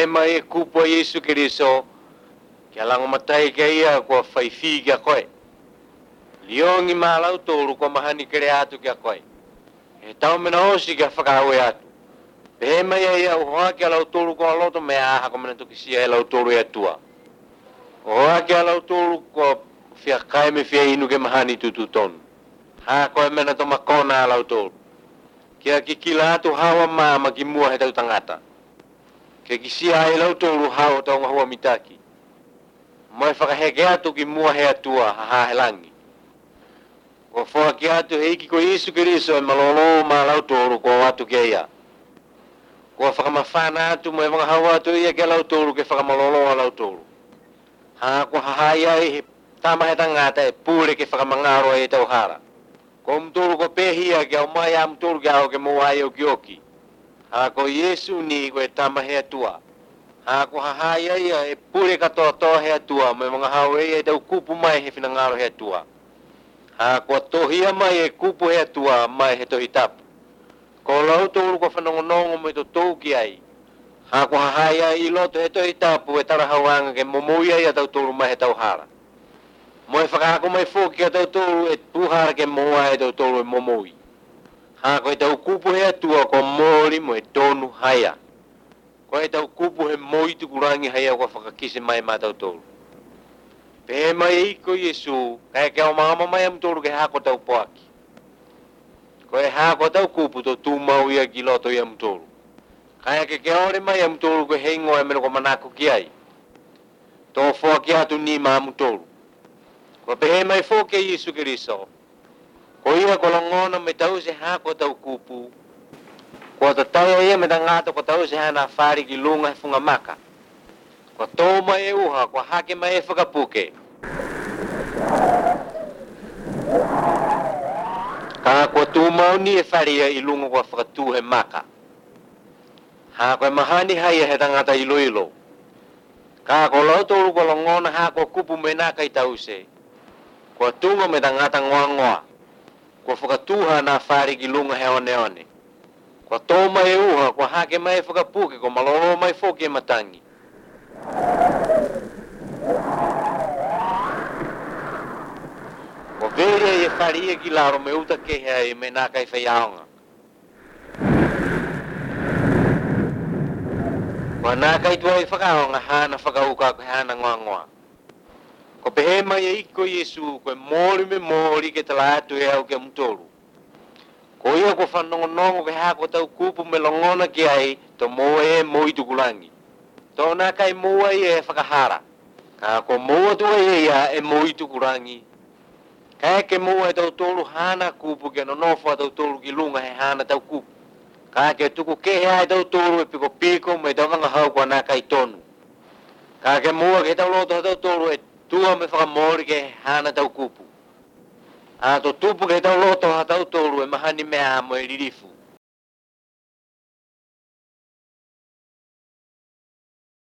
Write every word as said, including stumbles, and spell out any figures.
Pehema e kupo Yesu Kiriso. Kia lango matai kia ia kua whaifi kia koe. Liongi malau tōru kua mahani kere atu kia koe. He tau mena osi kia whakahawe atu. Pehema ia ia uhoa kia lau tōru kua loto mea aha ko mena tukisia e lau tōru e atua. Uhoa kia lau tōru kua fia kai me fia inu ke mahani tutu tonu. Ha koe mena to makona lau tōru. Kia kikila atu hawa maa ki mua he tau tangata. Kia kisia e lau tōru hawa tau ngahua mitaki. Mai whakaheke atu ki mua he atua haha he langi. Ko whoa ki atu he iki ko Yesu Kiriso e malolo ma lau tōru ko atu kia ia. Ko whakamawhana atu mai mga hawa atu ia kia lau tōru ke whakamalolo a lau tōru. Ha ko haha ia e he tama he tangata e pūre ke whakamangaro e tau hara. Ko mtōru ko pehia kia o mai a mtōru kia au ke mua ai o kioki. Ha ko Yesu ni ko e tama he atua. Ha ko haha ia ia e pure katoa toa he atua mai mga hau e e tau kupu mai he whinangaro he atua. Ha ko tohia mai e kupu he atua mai he tohi tapu. Ko lau tōru ko whanongonongo mai to tōu ki ai. Ha ko haha ia i loto he tohi tapu e tarahauanga ke momoia ia tau tōru mai he tau hara. Moe whakaako mai fōki a tau tōru e puhara ke moa e tau tōru e momoi. Ha ko e tau kupu he atua ko mōri mo e tōnu haia. Ko e tau kupu he moi tukurangi haia ko whakakise mai mā tau tōru. Pehe mai e iko Yesu, kai ke o maama mai am tōru ke hako tau poaki. Ko e hako tau kupu to tūmau ia ki loto i am tōru. Kai ke ke ore mai am tōru ke heingo e meno ko manako ki ai. Tō whoaki atu ni mā am tōru. Ko pehe mai fōke Yesu Kiriso. Ko ia ko langona me tau se hako tau kupu. Ko ta tau ia me ta ngata ko tau se hana whari ki lunga he funga maka. Ko tō mai e uha, ko hake mai e whakapuke. Ka ko tū mau ni e wharia i lunga ko whakatū he maka. Ha ko e mahani haia he ta ngata ilo ilo. Ka ko lau tōru ko langona ha ko kupu me naka i tau se. Ko tūma me ta ngata ngoa ngoa. Ko whakatūha na whari ki lunga he one one. Ko tō mai e uha, ko hake mai e whakapuke, ko malolo mai fōki e matangi. Ko vere e wharia ki laro me uta kehea e me naka i whaiaonga. Ko naka i tua i whakaonga hana whakauka ko hana ngoa ngoa. Ko pehe mai e iko Yesu, ko e mōri me mōri ke tala atu e au ke mtoru. Ko ia ko whanongonongo ke hako tau kupu me longona ki ai, to moa e moi tukulangi. Tō nā kai moa i e whakahara. Ka ko moa tua e ia e moi tukulangi. Ka ke moa e tau tolu hana kupu ke nonofo tau tolu ki lunga he hana tau kupu. Ka ke tuku kehe ai tau tolu e piko piko me tau kanga hau kua nā kai tonu. Ka ke moa ke tau loto tau tolu e tua me whakamori ke hana tau kupu. A to tupu ke tau loto ha tau tolu e mahani mea mo e ririfu.